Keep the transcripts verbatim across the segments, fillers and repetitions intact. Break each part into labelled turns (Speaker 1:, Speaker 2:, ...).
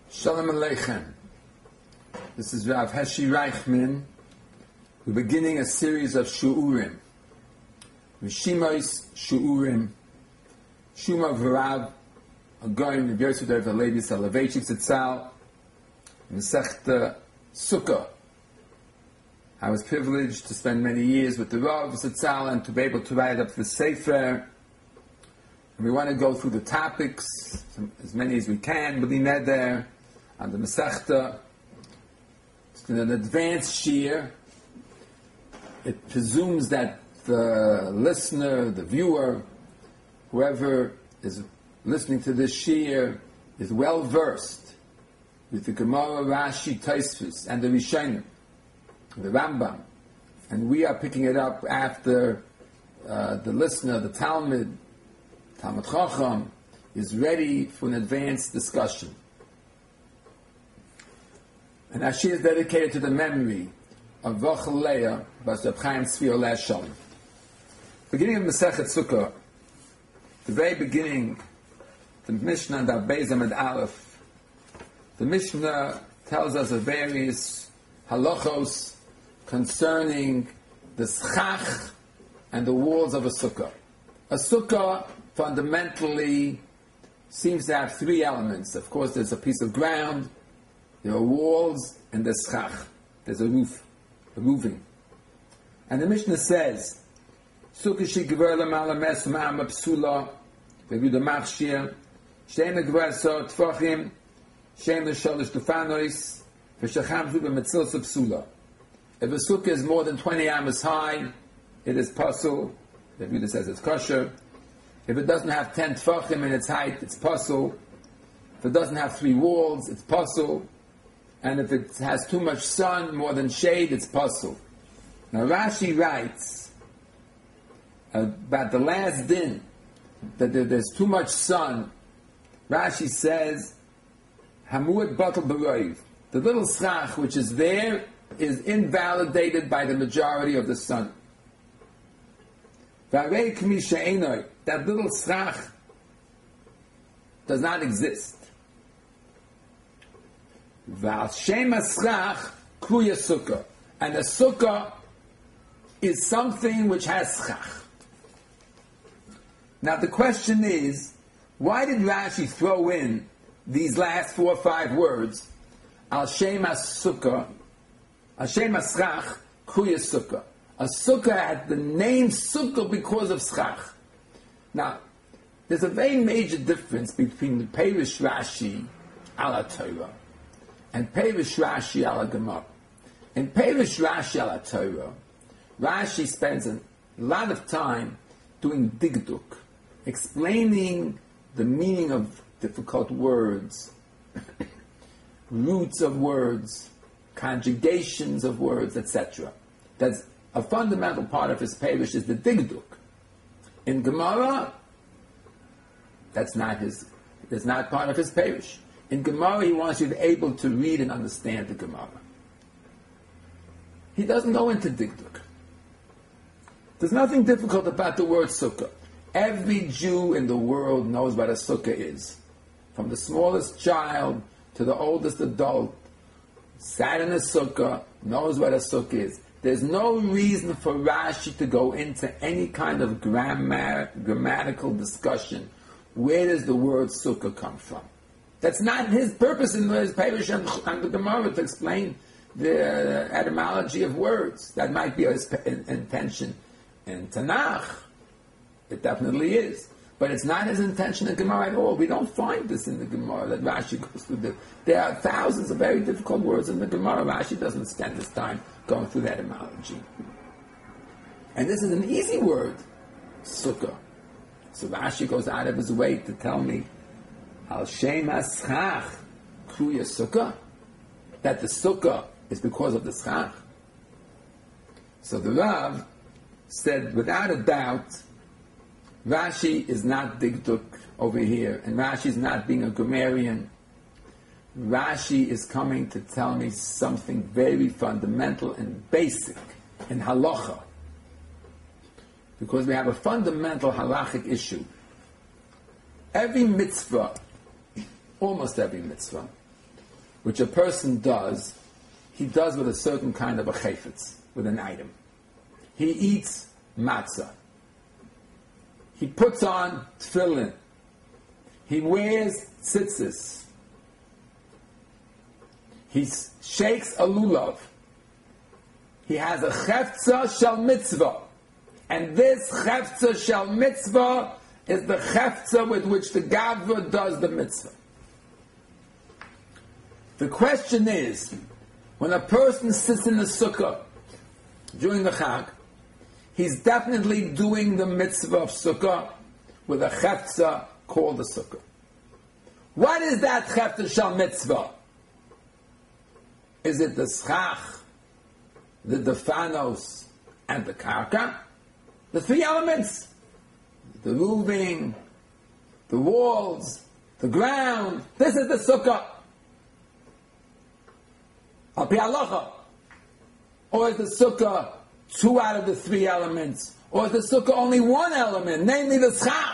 Speaker 1: Shalom Aleichem. This is Rav Heshi Reichman. We're beginning a series of Shu'urim. Rishimos Shu'urim. Shuma V'Rav Agoyim V'Yosef Dev Halevi Soloveitchik Zitzal. Masechta Sukkah. I was privileged to spend many years with the Rav Zitzal and to be able to write up the Sefer. And we want to go through the topics, as many as we can, B'li Neder, on the Masechta. It's an advanced shiur. It presumes that the listener, the viewer, whoever is listening to this shiur is well versed with the Gemara, Rashi, Tosfos, and the Rishonim, the Rambam. And we are picking it up after uh, the listener, the Talmud, Talmud Chacham, is ready for an advanced discussion. And our shiur is dedicated to the memory of Rachel Leah, Bas Reb Chaim Tzvi Oleh Shalom. Beginning of Masechet Sukkah, the very beginning, the Mishnah and Beis Amud Aleph, the Mishnah tells us of various halachos concerning the schach and the walls of a sukkah. A sukkah fundamentally seems to have three elements. Of course, there's a piece of ground, there are walls, and there's schach. There's a roof, a roofing. And the Mishnah says, Sukkah shigver l'mala mes ma'am psula, ve'vidu machshir, she'en l'gver so tfachim, she'en l'sholish tufanois, ve'shacham zu b'metzil psula. If a sukkah is more than twenty amos high, it is pasul. The Ve'vidu says it's kosher. If it doesn't have ten tfachim in its height, it's pasul. If it doesn't have three walls, it's pasul. And if it has too much sun, more than shade, it's pasul. Now Rashi writes about the last din, that there's too much sun. Rashi says, Hamuad batal b'roiv. The little schach which is there is invalidated by the majority of the sun. That little schach does not exist. And a sukkah is something which has schach. Now the question is, why did Rashi throw in these last four or five words? Al shem sukkah, al shem schach, kuya sukkah. A sukkah had the name sukkah because of schach. Now, there's a very major difference between the Perish Rashi ala Torah and Perish Rashi ala Gemara. In Perish Rashi ala Torah, Rashi spends a lot of time doing digduk, explaining the meaning of difficult words, roots of words, conjugations of words, et cetera. That's a fundamental part of his Perish is the digduk. In Gemara, that's not his. That's not part of his Perish. In Gemara, he wants you to be able to read and understand the Gemara. He doesn't go into digduk. There's nothing difficult about the word sukkah. Every Jew in the world knows what a sukkah is. From the smallest child to the oldest adult, sat in a sukkah, knows what a sukkah is. There's no reason for Rashi to go into any kind of grammar, grammatical discussion. Where does the word sukkah come from? That's not his purpose in his Perish and, and the Gemara to explain the uh, etymology of words. That might be his in, intention in Tanakh. It definitely is. But it's not his intention in Gemara at all. We don't find this in the Gemara, that Rashi goes through the... There are thousands of very difficult words in the Gemara. Rashi doesn't spend his time going through that etymology. And this is an easy word, sukkah. So Rashi goes out of his way to tell me, Al Shem HaSchach Kruya Sukkah, that the sukkah is because of the schach. So the Rav said, without a doubt, Rashi is not digduk over here, and Rashi is not being a grammarian. Rashi is coming to tell me something very fundamental and basic in halacha. Because we have a fundamental halachic issue. Every mitzvah, almost every mitzvah, which a person does, he does with a certain kind of a chayfetz, with an item. He eats matzah. He puts on tefillin. He wears tzitzis. He shakes a lulav. He has a chefza shel mitzvah. And this chefza shel mitzvah is the chefza with which the gavra does the mitzvah. The question is, when a person sits in the sukkah during the Chag, he's definitely doing the mitzvah of sukkah with a chefza called the sukkah. What is that chefza shel mitzvah? Is it the schach, the defanos, and the karka? The three elements. The roofing, the walls, the ground. This is the sukkah. Al pi halacha. Or is the sukkah two out of the three elements? Or is the sukkah only one element, namely the schach?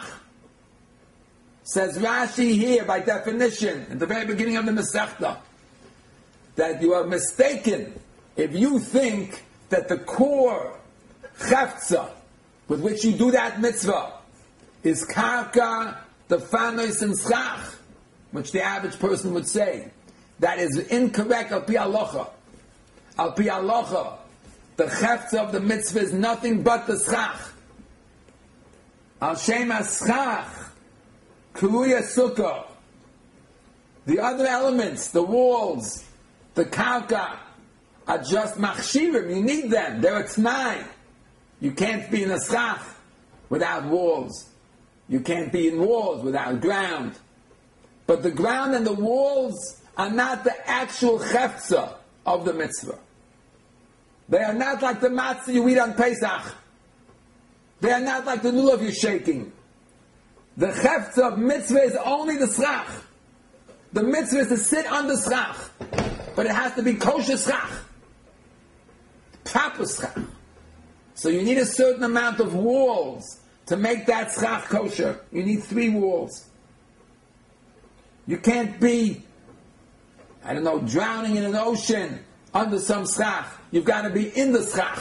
Speaker 1: Says Rashi here, by definition, at the very beginning of the Masechta, that you are mistaken if you think that the core chefza with which you do that mitzvah is karka, the fanos, and schach, which the average person would say. That is incorrect al pi halacha. Al pi halacha, the chefza of the mitzvah is nothing but the schach. Al shem schach, kuruya sukkah. The other elements, the walls, the karka, are just machshirim. You need them. They're a t'nai. You can't be in a schach without walls. You can't be in walls without ground. But the ground and the walls are not the actual chefza of the mitzvah. They are not like the matzah you eat on Pesach. They are not like the lulav you're shaking. The chefza of mitzvah is only the schach. The mitzvah is to sit on the schach. But it has to be kosher schach. Proper schach. So you need a certain amount of walls to make that schach kosher. You need three walls. You can't be, I don't know, drowning in an ocean under some schach. You've got to be in the schach.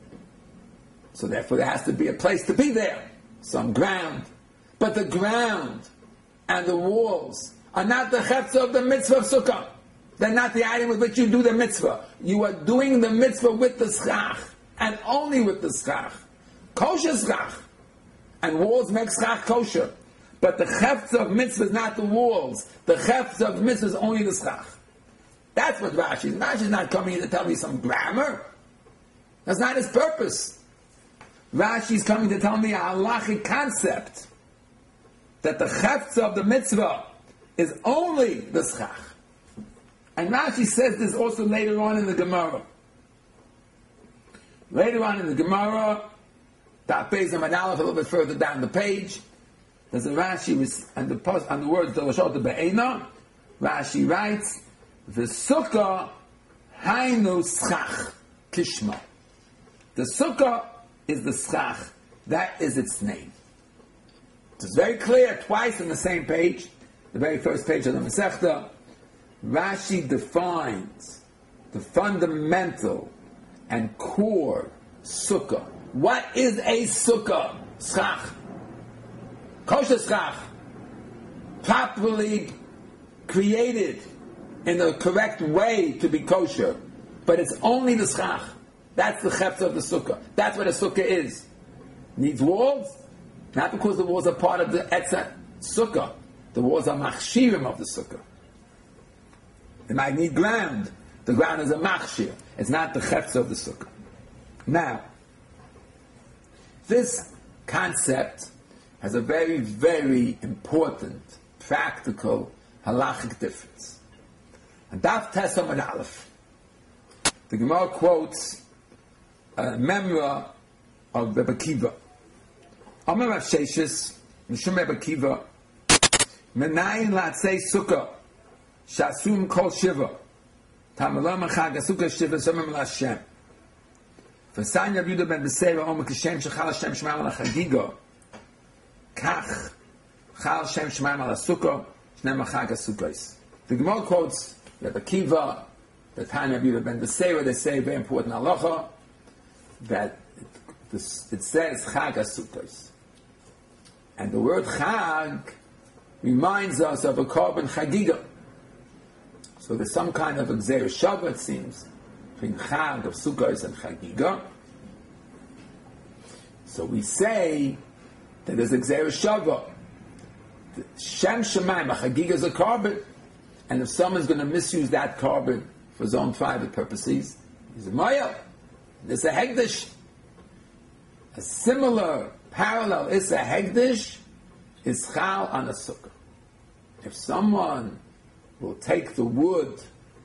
Speaker 1: So therefore there has to be a place to be there. Some ground. But the ground and the walls are not the chefza of the mitzvah of sukkah. They're not the item with which you do the mitzvah. You are doing the mitzvah with the schach. And only with the schach. Kosher schach. And walls make schach kosher. But the chefza of mitzvah is not the walls. The chefza of mitzvah is only the schach. That's what Rashi is. Rashi is not coming here to tell me some grammar. That's not his purpose. Rashi is coming to tell me a halachic concept. That the chefza of the mitzvah is only the schach. And Rashi says this also later on in the Gemara. Later on in the Gemara, Daf Beis Amud Aleph, a little bit further down the page, there's a Rashi and the post and the words Delashota Be'ena. Rashi writes, "V'sukkah hainu schach kishma." The sukkah is the schach. That is its name. It's very clear twice in the same page, the very first page of the Masechta. Rashi defines the fundamental and core sukkah. What is a sukkah? Schach. Kosher schach. Properly created in the correct way to be kosher. But it's only the schach. That's the chefza of the sukkah. That's what a sukkah is. Needs walls? Not because the walls are part of the etzah sukkah. The walls are machshirim of the sukkah. It might need ground. The ground is a machshir. It's not the chefza of the sukkah. Now, this concept has a very, very important, practical, halachic difference. And Daf Tes Amud Aleph, the Gemara quotes a memra of Rebbe Kiva. Amar Rav Sheshes, Mishum Rebbe Kiva, Menayin Latzei Sukkah, Shasum Kol Shiva, Tamalam Chag Sukkah Shiva Somem LaShem. V'Sanya Yehuda ben Beseira Omer Kishem Shechal Hashem Shemaim Al Chagiga, Kach Chal Hashem Shemaim Al Sukkah Shneim Chag Sukkos. The Gemara quotes Rabbi Kiva, the time of Yehuda ben Beseira, they say very important halacha that it, it says Chag HaSukkos. And the word Chag reminds us of a korban chagiga. So there's some kind of a Gzeir Shavah, it seems, between Chag of Sukkos and chagiga. So we say that there's a Gzeir Shavah. Shem Shemaim, a chagiga is a korban, and if someone's going to misuse that korban for his own private purposes, he's a moyel. This is a hegdish. A similar parallel is a hegdish is chal on a sukkah. If someone will take the wood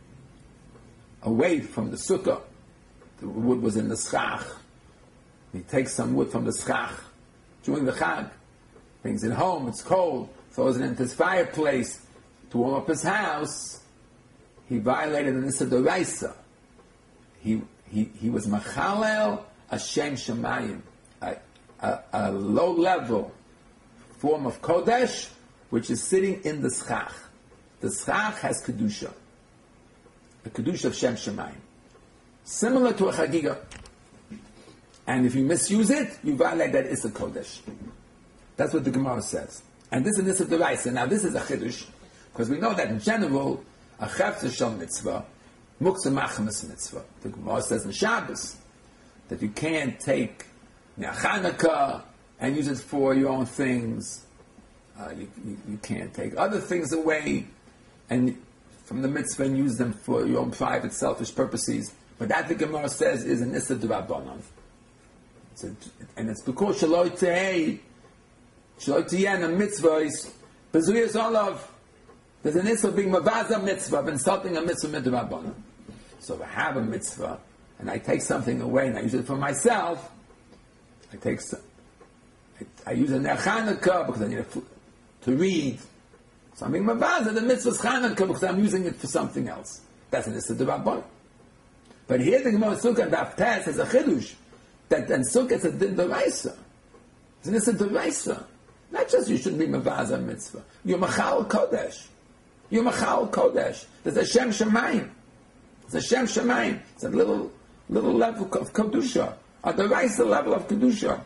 Speaker 1: away from the sukkah, the wood was in the schach, he takes some wood from the schach during the chag, brings it home, it's cold, throws it into his fireplace to warm up his house, he violated the Nisa D'Oraisa. He, he, he was machalel Hashem Shemayim, a, a, a low-level form of Kodesh, which is sitting in the schach. The schach has Kedusha, the Kedusha of Shem Shemayim, similar to a Chagiga. And if you misuse it, you violate that Issa Kodesh. That's what the Gemara says. And this is Nisa D'Oraisa. Now this is a Chiddush, because we know that in general, a Chefzer Shel Mitzvah, Muktzah Machamas Mitzvah. The Gemara says in Shabbos that you can't take Chanukah and use it for your own things. Uh, you, you, you can't take other things away and from the mitzvah and use them for your own private, selfish purposes. But that the Gemara says is an Issa D'Rabbanan. And it's because Shaloi Tehei, Shaloi Tehei, a mitzvah is Bezuyas Olav. There's an issue of being mavaza mitzvah, of insulting a mitzvah midrabanan. So if I have a mitzvah, and I take something away, and I use it for myself, I take some, I, I use a Chanukah because I need a, to read. So I'm being mavaza, the mitzvah is Chanukah because I'm using it for something else. That's an issue of Rabbanan. But here the Gemara Sukkah and Daftes has a chidush, that then Sukkah is a din d'oraisa. It's an issue of d'oraisa. Not just you shouldn't be mavaza mitzvah. You're machal kodesh. You're Machal Kodesh. There's a Shem Shemayim. There's a Shem Shemayim. It's a little, little level of Kedusha. At the Raisa level of Kedusha.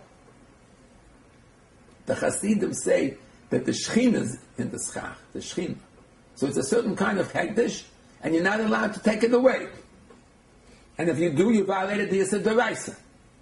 Speaker 1: The Hasidim say that the Shechina is in the Schach. The Shechina. So it's a certain kind of Hegdish, and you're not allowed to take it away. And if you do, you violated the Yisad D'Oraisa.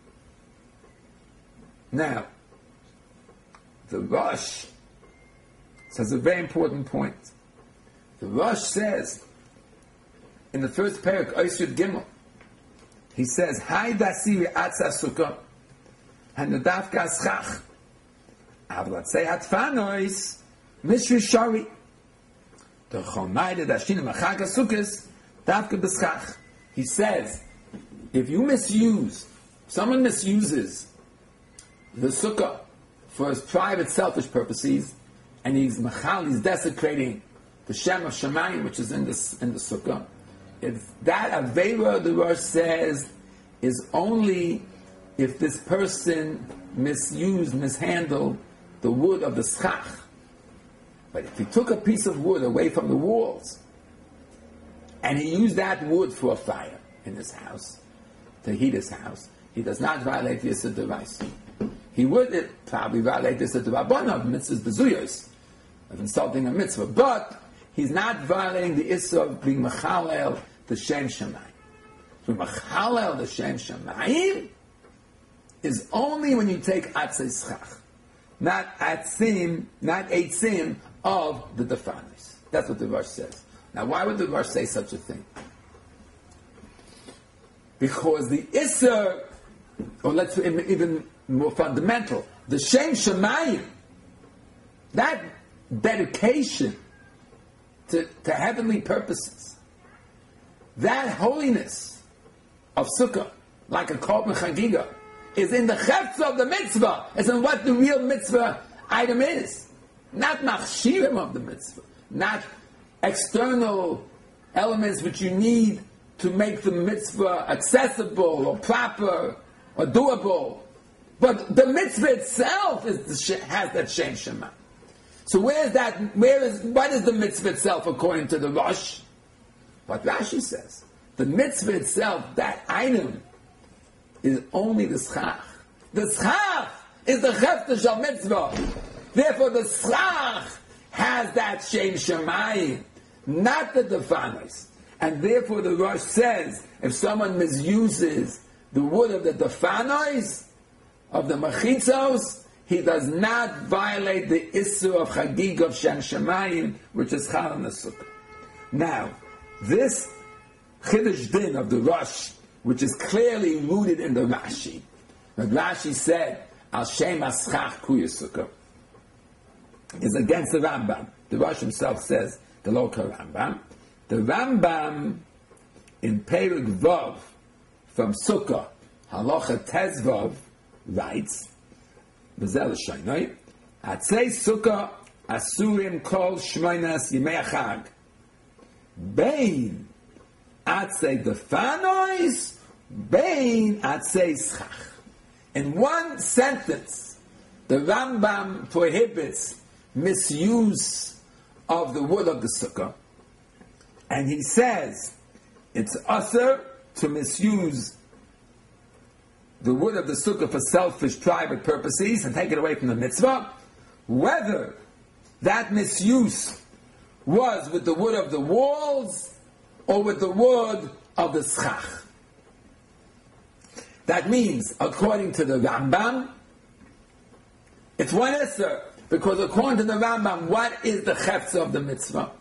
Speaker 1: Now, the Rosh says a very important point. The Rosh says, in the first parak, Oisud Gimel, he says, Hai dasiri atza sukkah, hanadavka schach, avlatzei hatfanois, mishri shari, the chomayde dashina machaka sukkahs, davka b'schach. He says, if you misuse, someone misuses the sukkah for his private selfish purposes, and he's machal, he's desecrating the Shem of Shemayim, which is in the, in the Sukkah, if that Aveira, the Rosh says, is only if this person misused, mishandled the wood of the schach. But if he took a piece of wood away from the walls, and he used that wood for a fire in his house, to heat his house, he does not violate the Yisad D'Oraisa. He would it, probably violate the Yisad D'Rabbanan, mitzvahs bezuyos, of insulting a mitzvah, but he's not violating the issue of being machalel the Shem Shemayim. So machalel the Shem Shemayim is only when you take atzei schach, not atzim, not eitzim of the defanis. That's what the Rosh says. Now, why would the Rosh say such a thing? Because the issur, or let's even more fundamental, the Shem Shemayim, that dedication To, to heavenly purposes. That holiness of Sukkah, like a korban chagiga, is in the chefza of the mitzvah. It's in what the real mitzvah item is. Not machshirim of the mitzvah. Not external elements which you need to make the mitzvah accessible or proper or doable. But the mitzvah itself is the, has that Shem Shema. So where is that, where is, what is the mitzvah itself according to the Rosh? But Rashi says, the mitzvah itself, that item, is only the schach. The schach is the chefta shel mitzvah. Therefore, the schach has that shem shemayim, not the defanos. And therefore, the Rosh says, if someone misuses the wood of the defanos, of the machitzos, he does not violate the issur of chagig of shem shemayim, which is chal on the sukkah. Now, this chiddush din of the Rosh, which is clearly rooted in the Rashi, when Rashi said, Al Shem Aschach Kuya Sukkah, is against the Rambam. The Rosh himself says, the local Rambam. The Rambam in Perek Vav from Sukkah, Halacha Tezvav, writes, Bezel Shainoi, Atzei Sukkah Asurim Kol Shmoinas Yimei Chag, Bein Atzei Defanois, Bein Atzei Schach. In one sentence, the Rambam prohibits misuse of the wood of the sukkah, and he says it's usher to misuse the wood of the sukkah for selfish, private purposes and take it away from the mitzvah, whether that misuse was with the wood of the walls or with the wood of the schach. That means, according to the Rambam, it's one esser, because according to the Rambam, what is the chefza of the mitzvah?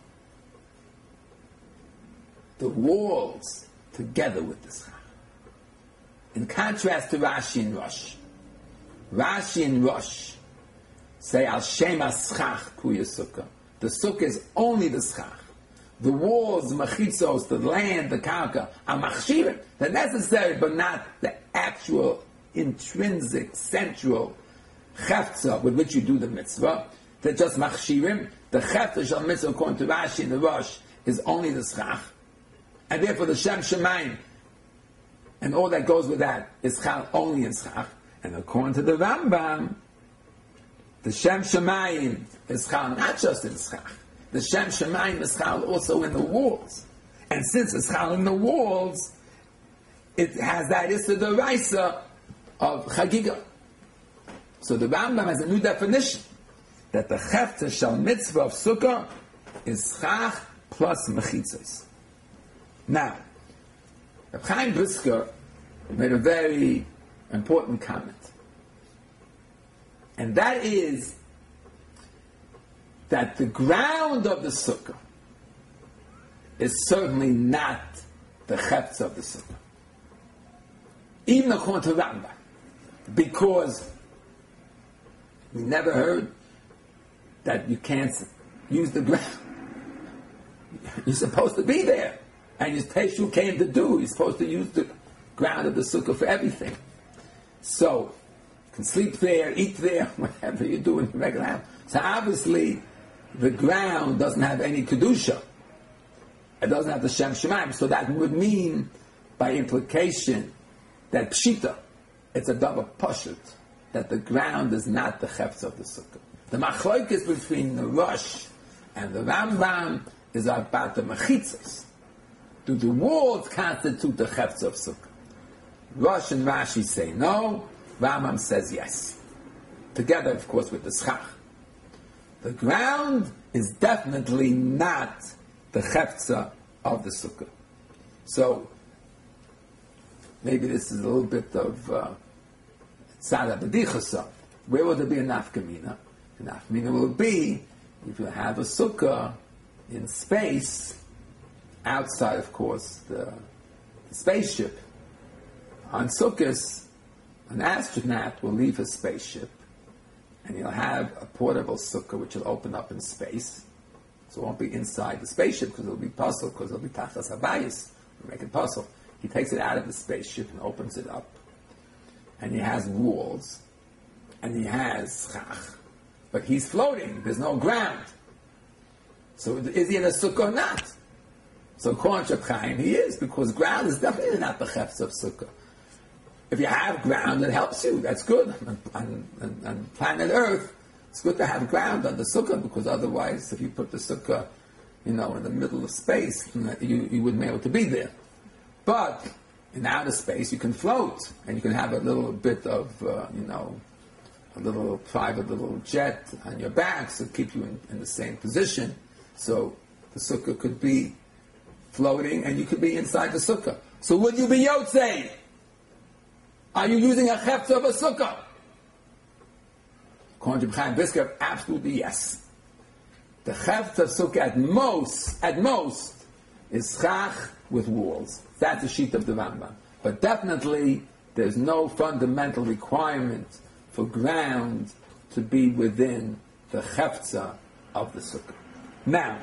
Speaker 1: The walls together with the schach. In contrast to Rashi and Rosh, Rashi and Rosh say al shem aschach kuya sukkah. The sukkah is only the schach. The walls, the machitzos, the land, the karka are machshirim. They're necessary, but not the actual, intrinsic, central chefza with which you do the mitzvah. They're just machshirim. The chefza shel mitzvah, according to Rashi and the Rosh, is only the schach. And therefore the shem shemayim and all that goes with that is chal only in schach. And according to the Rambam, the shem shemayim is chal not just in schach. The shem shemayim is chal also in the walls. And since it's chal in the walls, it has that issa d'oraisa of chagiga. So the Rambam has a new definition, that the chefta shel mitzvah of sukkah is schach plus mechitzos. Now, Reb Chaim Brisker made a very important comment, and that is that the ground of the sukkah is certainly not the chefza of the sukkah, even according to Rambam, because we never heard that you can't use the ground. You're supposed to be there. And his Peshu came to do. He's supposed to use the ground of the sukkah for everything. So, you can sleep there, eat there, whatever you do in the regular house. So obviously, the ground doesn't have any kedusha. It doesn't have the Shem Shemaim. So that would mean, by implication, that pshita, it's a double pashut, that the ground is not the chefz of the sukkah. The machlokes between the Rosh and the Rambam is about the mechitzos. Do the walls constitute the chefz of sukkah? Rosh and Rashi say no. Rambam says yes. Together, of course, with the schach. The ground is definitely not the chefza of the sukkah. So, maybe this is a little bit of tzara b'dichasa. Where will there be a nafkamina? The nafkamina will be if you have a sukkah in space, outside, of course, the, the spaceship. On Sukkot, an astronaut will leave his spaceship, and he'll have a portable sukkah which will open up in space. So it won't be inside the spaceship because it'll be puzzle, because it'll be tachas habayis. We'll make it puzzle. He takes it out of the spaceship and opens it up. And he has walls, and he has schach. But he's floating, there's no ground. So is he in a sukkah or not? So according to Reb Chaim, he is, because ground is definitely not the chefz of sukkah. If you have ground, it helps you. That's good. On, on, on planet Earth, it's good to have ground on the sukkah, because otherwise, if you put the sukkah you know, in the middle of space, you, you wouldn't be able to be there. But in outer space, you can float, and you can have a little bit of, uh, you know, a little private little jet on your back to keep you in, in the same position. So the sukkah could be floating, and you could be inside the sukkah. So would you be yotzei? Are you using a chefza of a sukkah? According to Chaim Brisker, absolutely yes. The chefza of sukkah at most, at most, is chach with walls. That's the sheet of the Rambam. But definitely, there's no fundamental requirement for ground to be within the chefza of the sukkah. Now,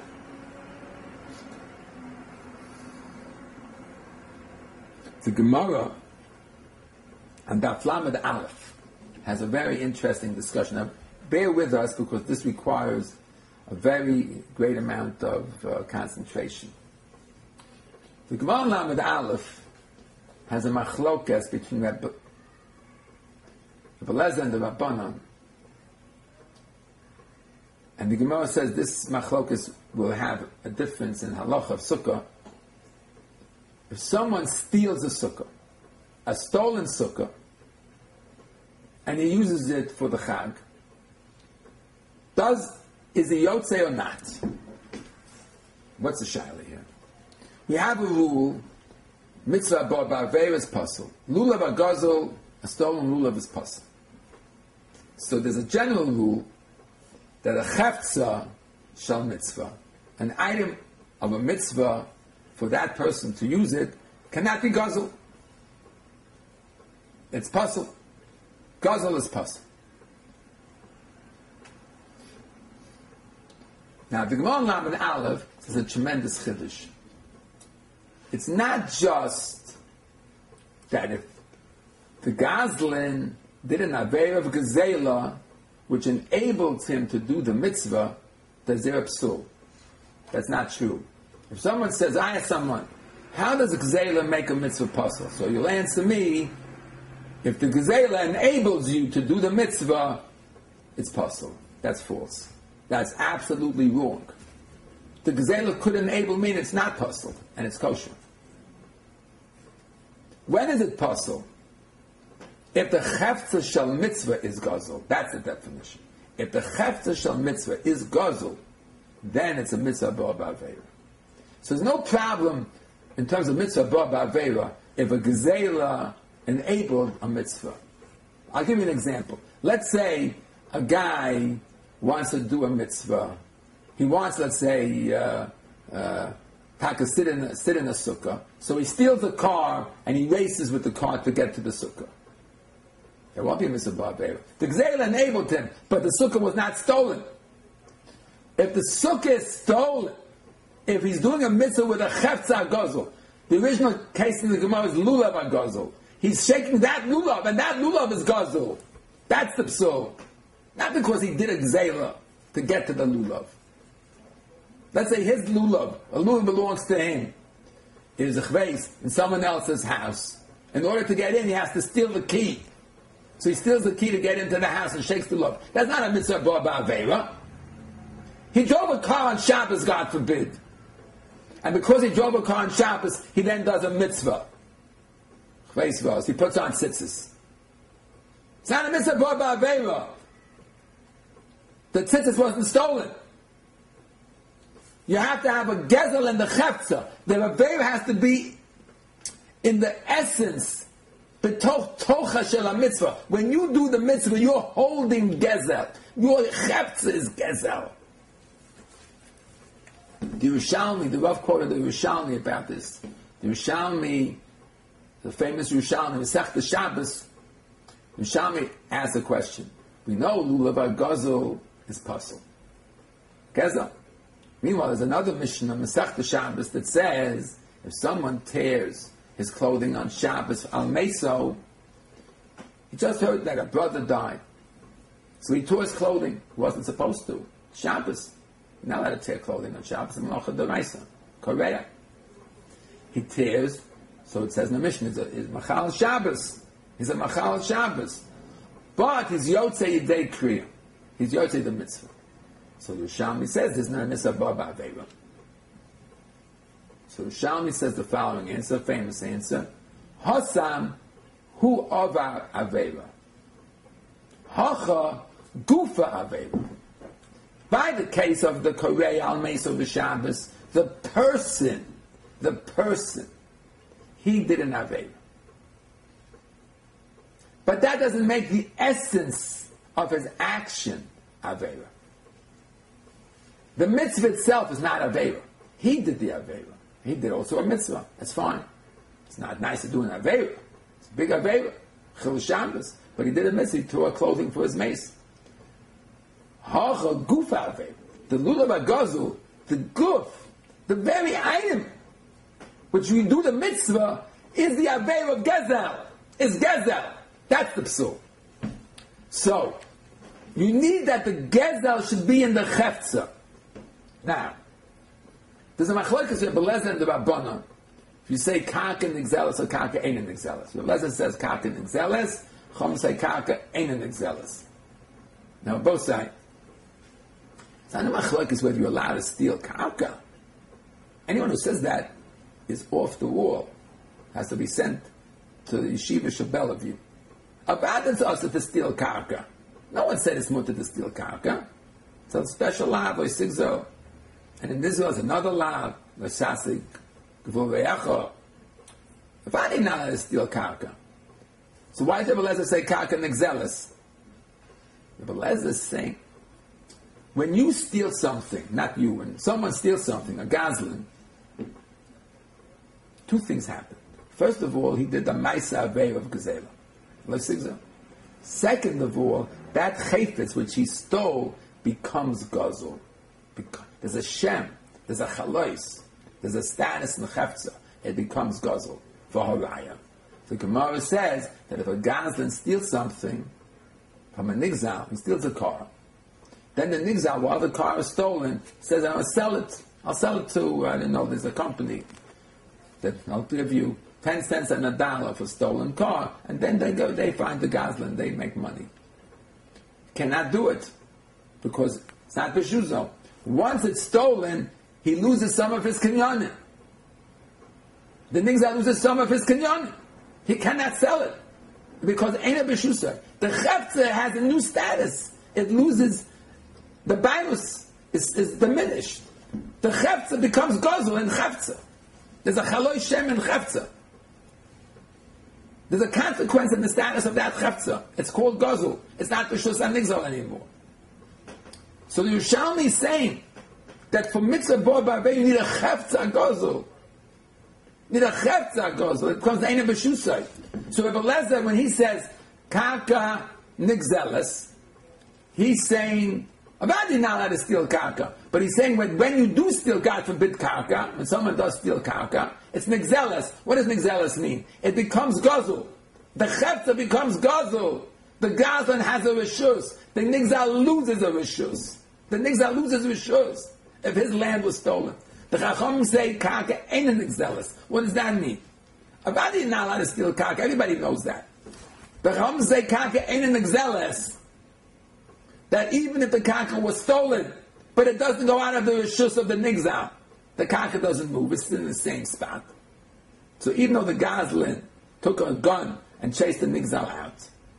Speaker 1: the Gemara and Daf Lamed Aleph has a very interesting discussion. Now, bear with us because this requires a very great amount of uh, concentration. The Gemara Lamed Aleph has a machlokas between Rabbi Elazar and the Rabbanan, and the Gemara says this machlokas will have a difference in halacha of sukkah. If someone steals a sukkah, a stolen sukkah, and he uses it for the chag, does is he yotzei or not? What's the shaila here? We have a rule: mitzvah bar ba'aveira is pasul, lulav agazel, a stolen lulav is pasul. So there's a general rule that a chefza shall mitzvah, an item of a mitzvah for that person to use it, cannot be gazel. It's pasul. Gazel is pasul. Now, the Gemara Lamed Aleph is a tremendous chiddush. It's not just that if the Gazlin did an Aveira of Gezela, which enabled him to do the mitzvah, there's a psul. That's not true. If someone says, I ask someone, how does a Gezela make a mitzvah pasul? So you'll answer me, if the Gezela enables you to do the mitzvah, it's pasul. That's false. That's absolutely wrong. The Gezela could enable me, and it's not pasul, and it's kosher. When is it pasul? If the chefza shel mitzvah is gazel, that's the definition. If the chefza shel mitzvah is gazel, then it's a mitzvah bar ba'aveira. So there's no problem in terms of mitzvah bar ba'aveira if a gezela enabled a mitzvah. I'll give you an example. Let's say a guy wants to do a mitzvah. He wants, let's say, uh, uh, Taka sit in, sit in a sukkah. So he steals a car and he races with the car to get to the sukkah. There won't be a mitzvah bar ba'aveira. The gezela enabled him, but the sukkah was not stolen. If the sukkah is stolen, if he's doing a mitzvah with a chefza gazel, the original case in the Gemara is lulav gazel. He's shaking that lulav, and that lulav is gazel. That's the psul. Not because he did a gzeila to get to the lulav. Let's say his lulav, a lulav belongs to him. It is a chveis in someone else's house. In order to get in, he has to steal the key. So he steals the key to get into the house and shakes the lulav. That's not a mitzvah bar ba'aveira. He drove a car on Shabbos, God forbid. And because he drove a car on Shabbos, he then does a mitzvah. Chveis, he puts on tzitzis. It's not a mitzvah bar ba'aveira. The tzitzis wasn't stolen. You have to have a gezel and the chefza. The aveira has to be in the essence, betoch tocha shel a mitzvah. When you do the mitzvah, you're holding gezel. Your chefza is gezel. The Yerushalmi, the Rav quoted the Yerushalmi about this. The Yerushalmi, the famous Yerushalmi, Masechta Shabbos, Yerushalmi asked a question. We know lulav gazel is pasul. Gezel. Meanwhile, there's another Mishnah, Masechta Shabbos, that says if someone tears his clothing on Shabbos al meso, he just heard that a brother died, so he tore his clothing. He wasn't supposed to. Shabbos. You're not allowed to tear clothing on Shabbos. Malacha d'oraisa. Korea. He tears, so it says in the Mishnah, he's a, he's Machal Shabbos. He's a Machal Shabbos. But he's Yotzei Yidei Kriya. He's Yotzei the mitzvah. So Yerushalmi says there's no mitzvah bar ba'aveira. So Shalmi says the following answer, famous answer. Hasam hu avar avera. Hacha gufa avera. By the case of the Korei al Meso B'Shabbos, the person, the person, he did an avera. But that doesn't make the essence of his action avera. The mitzvah itself is not avera. He did the avera. He did also a mitzvah. That's fine. It's not nice to do an avera. It's a big avera. Chil Shabbos. But he did a mitzvah. He tore clothing for his mace. Hacha guf avera. The lulav agazul, the guf, the very item which we do the mitzvah is the avera of gezel. Is gezel. That's the psul. So, you need that the gezel should be in the chefza. Now, there's a machlokes with Belezer and the Rabbana. If you say kaka nigzelis or kaka ain't nigzelis. Belezer says kaka nigzelis, Chum say kaka ain't nigzelis. Now, both sides. It's not a machlokes whether you're allowed to steal kaka. Anyone who says that is off the wall. Has to be sent to the yeshiva Shabbelaview. About it to us to steal kaka. No one said it's mutter to steal kaka. It's a special law by Sigzo. And in this was another law, Vasasik, Gvuveyacho. If I didn't know how to steal kaka. So why did Belezer say kaka nigzelis? Belezer is saying, when you steal something, not you, when someone steals something, a gazlan, two things happen. First of all, he did the Maisa Avei of Gazela. Second of all, that chayfetz which he stole becomes gazul. There's a shem, there's a chalois, there's a status in the chefza. It becomes gazul for haraya. So Gemara says that if a gazlan steals something from a nigzal, he steals a car. Then the nigzal, while the car is stolen, says, "I'll sell it. I'll sell it to I don't know. There's a company that I'll give you ten cents and a dollar for stolen car," and then they go, they find the gazlan, they make money. Cannot do it because it's not b'shuzo. Once it's stolen, he loses some of his kinyanim. The nigzal loses some of his kinyanim. He cannot sell it because ain't a b'shusa. The chefza has a new status. It loses, the bainus is, is diminished. The chefza becomes gozel in chefza. There's a chaloi shem in chefza. There's a consequence in the status of that chefza. It's called gozel. It's not b'shus and nigzal anymore. So the Yerushalmi is saying that for mitzvah bo ba'avei you need a chefza gozel. You need a chefza gozel. It becomes the ain't a b'shusay. So Rebbe Lezer, when he says kaka nigzelis, he's saying about you're not allowed to steal kaka, but he's saying when, when you do steal God forbid kaka, when someone does steal kaka, it's nigzelis. What does nigzelis mean? It becomes gozel. The chefza becomes gozel. The gazlan has a rishus. The nigzal loses a rishus. The nigzal loses rishus if his land was stolen. The chacham say kaka ain't a nigzelis. What does that mean? About you're not allowed to steal kaka. Everybody knows that. The chacham say kaka ain't a nigzelis. That even if the kaka was stolen, but it doesn't go out of the rishus of the nigzal, the kaka doesn't move. It's in the same spot. So even though the gazlan took a gun and chased the nigzal out,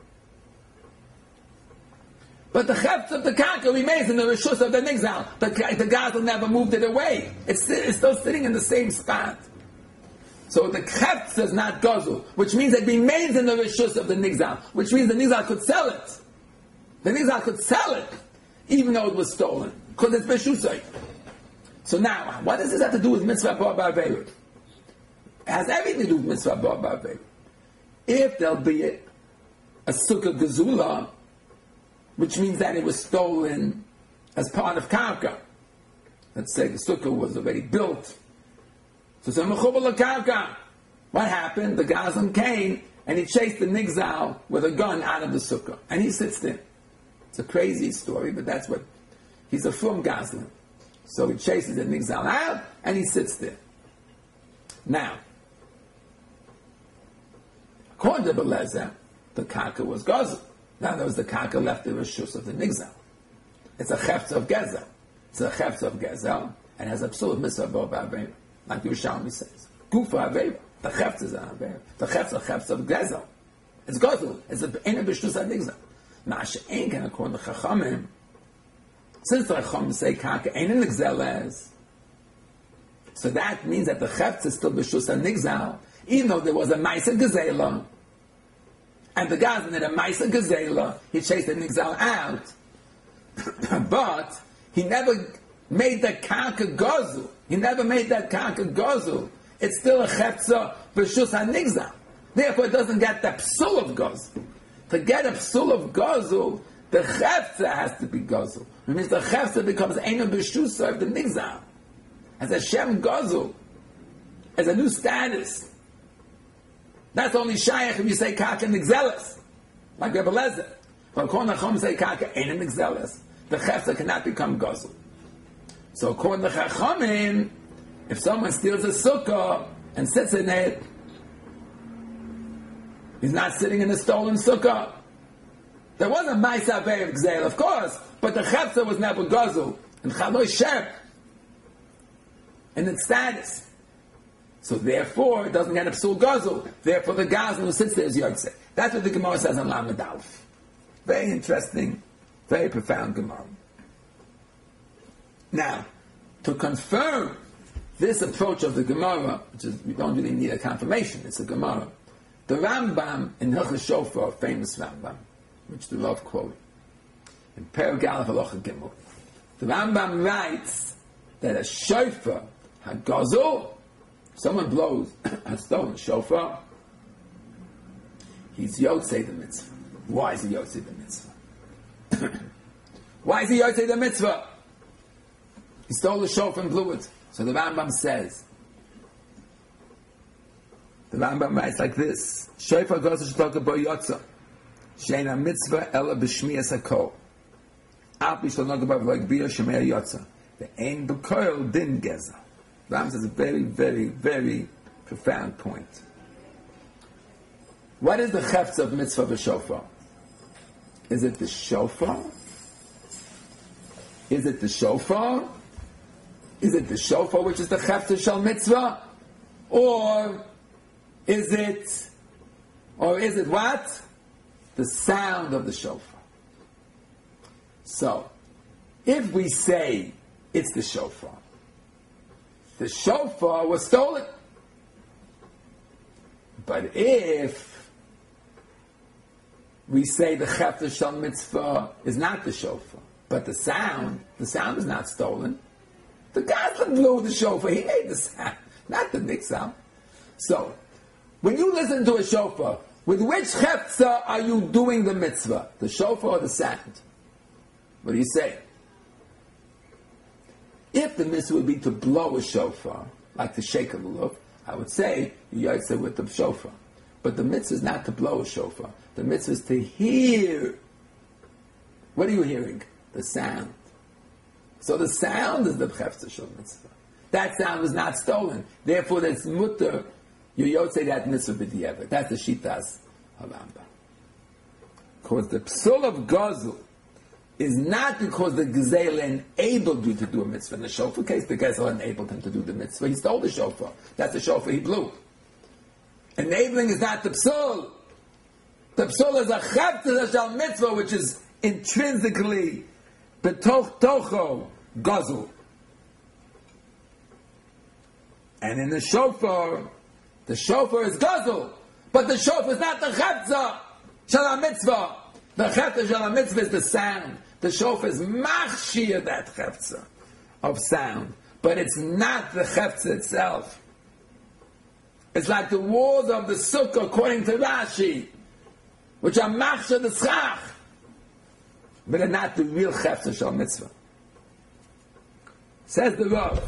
Speaker 1: but the chefz of the kaka remains in the rishus of the nigzal. The, the gazlan never moved it away. It's, it's still sitting in the same spot. So the chefz is not gazul, which means it remains in the rishus of the nigzal, which means the nigzal could sell it. The nigzal could sell it, even though it was stolen, because it's b'shusay. So now, what does this have to do with mitzvah bar ba'aveiru? It has everything to do with mitzvah bar ba'aveiru. If there'll be a, a sukkah gezula, which means that it was stolen as part of karka. Let's say the sukkah was already built. So some mechubal karka. What happened? The gazlan came and he chased the nigzal with a gun out of the sukkah, and he sits there. It's a crazy story, but that's what he's a from gazlan. So he chases the nigzal out and he sits there. Now, according to Belezer, the karka was gazlan. Now there was the kaka left the rishus of the nigzal. It's a chefza of gezel. It's a chefza of gezel and has a psul of mitzvah bo ba'aveiru. like the Yerushalmi says. Gufa Avera. The Chefetz is an Avera. The Chefetz is a Chefetz of Gezel. It's Gozel. It's an Ein B'Shtus HaNigzal. Masha Ein Kan according to Chachamim. Since the Chachamim say Kaka Ein Nigzeles, so that means that the Chefetz is still B'Shtus HaNigzal, even though there was a Maisa Gezela, and the Gazan did a Maisa Gezela, he chased the Nigzal out, but he never made the Kaka Gozel. He never made that Kaka Gozel. It's still a Chefetz B'Shtus HaNigzal. Therefore, it doesn't get the Psul of Gozel. To get a Psul of Gozel, the Chefetz has to be Gozel. It means the Chefetz becomes Ein B'Shtus of the Nigzal. As a Shem Gozel, as a new status. That's only Shaykh if you say Kaka Nigzeles, like Rebbe Lezer. But according to Chachamim, say Kaka Ein Nigzeles. The Chefetz cannot become Gozel. So according to Chachamim, if someone steals a sukkah and sits in it, he's not sitting in a stolen sukkah. There was a Maisa Avera Gzeil, of course, but the Chefetz was never Gozel. And Chaloi Shem. In its status. So therefore, it doesn't get a Psul Gozel. Therefore, the Gazan who sits there is Yotzei. That's what the Gemara says on Lamed Aleph. Very interesting, very profound Gemara. Now, to confirm this approach of the Gemara, which is, we don't really need a confirmation, it's a Gemara. The Rambam in Hilchos Shofar, famous Rambam, which the Rav quoted, in Perek Aleph Halacha Gimel, the Rambam writes that a shofar, Hagazul, someone blows a stone shofar, he's Yotzei the mitzvah. Why is he Yotzei the mitzvah? Why is he Yotzei the mitzvah? He stole the shofar and blew it. So the Rambam says, the Rambam writes like this: Shofar goes to talk about Yotza. Sheina mitzvah ela b'shmiyas hakol. Api shal nagabav like bia shemeir Yotza. The ein b'koil din geza. Rambam says a very, very, very profound point. What is the chefetz of mitzvah v'shofar? Is it the shofar? Is it the shofar? Is it the shofar which is the chefetz shel mitzvah? Or is it, or is it what? The sound of the shofar. So, if we say it's the shofar, the shofar was stolen. But if we say the chefetz shel mitzvah is not the shofar, but the sound, the sound is not stolen. The guy that blew the shofar, he made the sound, not the nixal. So, when you listen to a shofar, with which chefetz are you doing the mitzvah? The shofar or the sound? What do you say? If the mitzvah would be to blow a shofar, like the shake of the lulav, I would say you yotzei with the shofar. But the mitzvah is not to blow a shofar. The mitzvah is to hear. What are you hearing? The sound. So the sound is the chefetz shel mitzvah. That sound was not stolen. Therefore, that's mutter. You yotzei that mitzvah b'di'evet. That's the shitas Rambam. Because the psul of Gozel is not because the Gezel enabled you to do a mitzvah. In the shofar case, the Gezel enabled him to do the mitzvah. He stole the shofar. That's the shofar he blew. Enabling is not the psul. The psul is a chefetz shel mitzvah, which is intrinsically betoch tocho Gozel. And in the shofar, the shofar is Gozel, but the shofar is not the chefetz shel mitzvah. The chefetz shel mitzvah is the sound. The shofar is machshir, that chefetz of sound, but it's not the chefetz itself. It's like the walls of the sukkah, according to Rashi, which are machshir the schach, but they're not the real chefetz shel mitzvah. Says the Rav.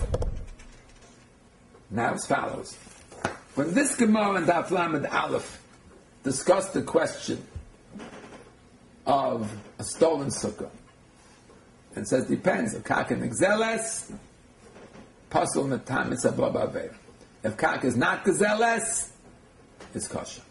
Speaker 1: Now as follows. When this Gemara and Daf Lamed Aleph discussed the question of a stolen sukkah, and says depends. If kaka nigzeles, pasul metam it's a b'aveir. If kaka is not gzeles, it's kosher.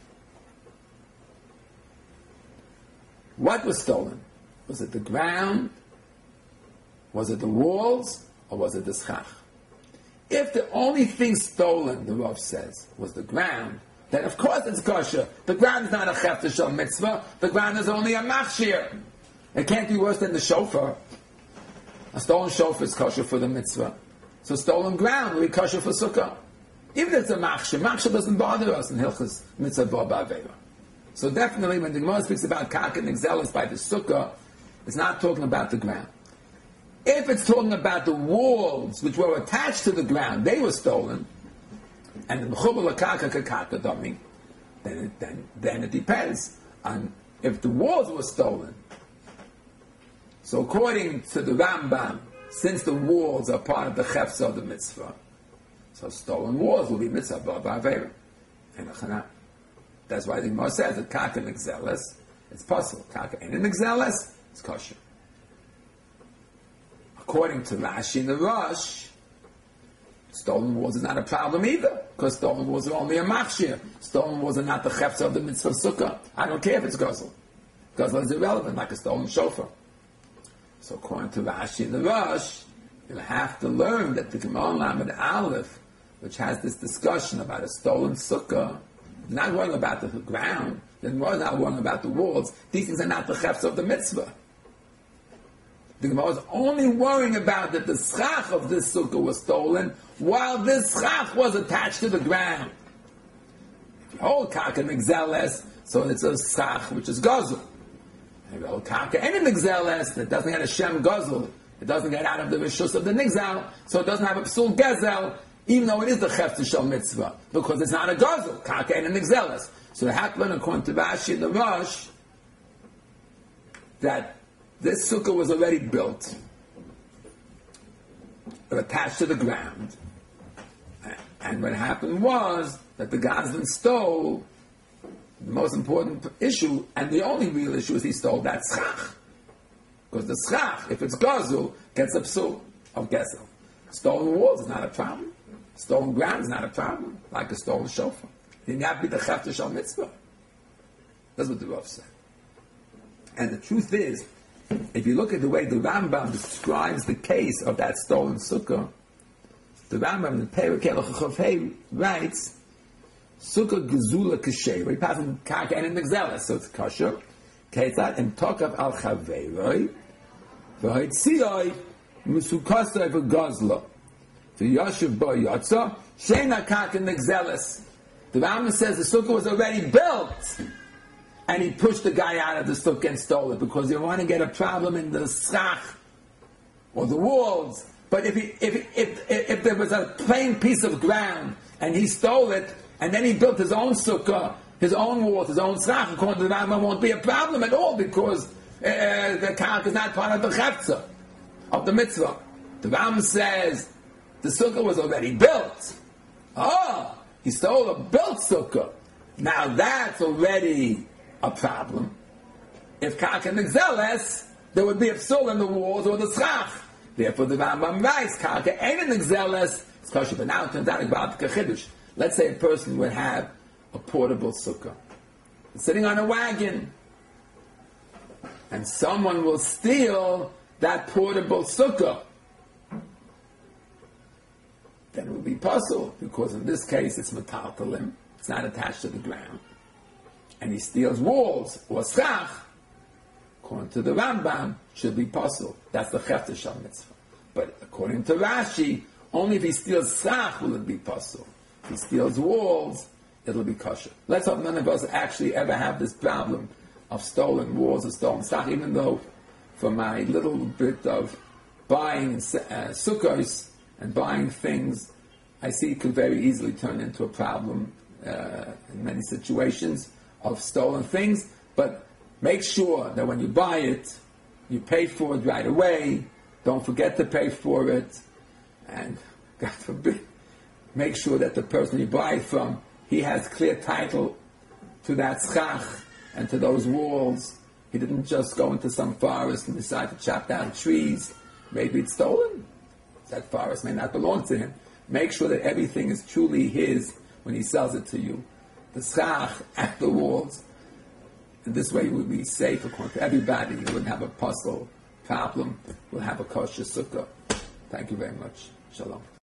Speaker 1: What was stolen? Was it the ground? Was it the walls? Or was it the schach? If the only thing stolen, the Rav says, was the ground, then of course it's kosher. The ground is not a chefta shel mitzvah. The ground is only a machshir. It can't be worse than the shofar. A stolen shofar is kosher for the mitzvah. So stolen ground will be kosher for sukkah. Even if it's a machshir, machshir doesn't bother us in Hilchas Mitzvah Ba'Avera. So definitely when the Gemara speaks about kaka and exelis by the sukkah, it's not talking about the ground. If it's talking about the walls which were attached to the ground, they were stolen, and the mechubal kaka kaka dummy, then it, then then it depends on if the walls were stolen. So according to the Rambam, since the walls are part of the chefza of the mitzvah, so stolen walls will be mitzvah ba'avera. That's why the Gemara says that kaka and exelis, it's possible. Kaka and an exelis, it's kosher. According to Rashi and the Rosh, stolen walls is not a problem either, because stolen walls are only a machshir. Stolen walls are not the chefza of the mitzvah of sukkah. I don't care if it's guzzle. Guzzle is irrelevant, like a stolen shofar. So according to Rashi and the Rosh, you'll have to learn that the Gemara Lamed Aleph, which has this discussion about a stolen sukkah, is not worrying about the ground, the Gemara is not worrying about the walls. These things are not the chefza of the mitzvah. The Gemara is only worrying about that the schach of this sukkah was stolen, while this schach was attached to the ground. If you hold kaka and exeles, so it's a schach which is guzzle. If you hold kaka and an exeles, that doesn't get a shem guzzle, it doesn't get out of the rishus of the nigzal, so it doesn't have a psul gezel, even though it is the chefta shel mitzvah, because it's not a guzzle, kaka and an exeles. So the Hakman, according to Rashi and the Rosh, that this sukkah was already built, attached to the ground, and what happened was that the Goslin stole the most important issue, and the only real issue is he stole that schach. Because the schach, if it's gazul, gets a psul of gezel. Stolen walls is not a problem. Stolen ground is not a problem, like a stolen shofar. It didn't have to be the chefta shel mitzvah. That's what the Rav said. And the truth is, if you look at the way the Rambam describes the case of that stolen sukkah, the Rambam in the Perek Elach writes, Sukkah gezula kasher. We pass from kaka and an exelis, so it's kosher. Ketzad and tokav al chaveiroi, v'hoitzioi musukasoi v'gozla, v'yoshev bo yotza, sheina kaka and exelis. The Rambam says the sukkah was already built, and he pushed the guy out of the sukkah and stole it because he wanted to get a problem in the schach or the walls. But if, he, if, if, if, if there was a plain piece of ground and he stole it, and then he built his own sukkah, his own walls, his own schach, according to the Rambam, won't be a problem at all because uh, the kark is not part of the chefza, of the mitzvah. The Rambam says the sukkah was already built. Oh, he stole a built sukkah. Now that's already a problem. If kaka and exeles, there would be a psul in the walls or the schach. Therefore, the Rambam writes kaka and an exeles. It's kosher, but now it turns out about the chiddush. Let's say a person would have a portable sukkah, it's sitting on a wagon, and someone will steal that portable sukkah. Then it will be puzzle, because in this case it's metaltalim, it's not attached to the ground, and he steals walls or schach. According to the Rambam, should be puzzle. That's the chefta shel mitzvah. But according to Rashi, only if he steals schach will it be puzzle. If he steals walls, it'll be kosher. Let's hope none of us actually ever have this problem of stolen walls or stolen schach, even though for my little bit of buying uh, sukkahs and buying things, I see it could very easily turn into a problem uh, in many situations of stolen things. But make sure that when you buy it, you pay for it right away. Don't forget to pay for it. And God forbid, make sure that the person you buy it from, he has clear title to that schach and to those walls. He didn't just go into some forest and decide to chop down trees. Maybe it's stolen. That forest may not belong to him. Make sure that everything is truly his when he sells it to you. The schach and the walls. And this way you will be safe according to everybody. You wouldn't have a puzzle problem. We'll have a kosher sukkah. Thank you very much. Shalom.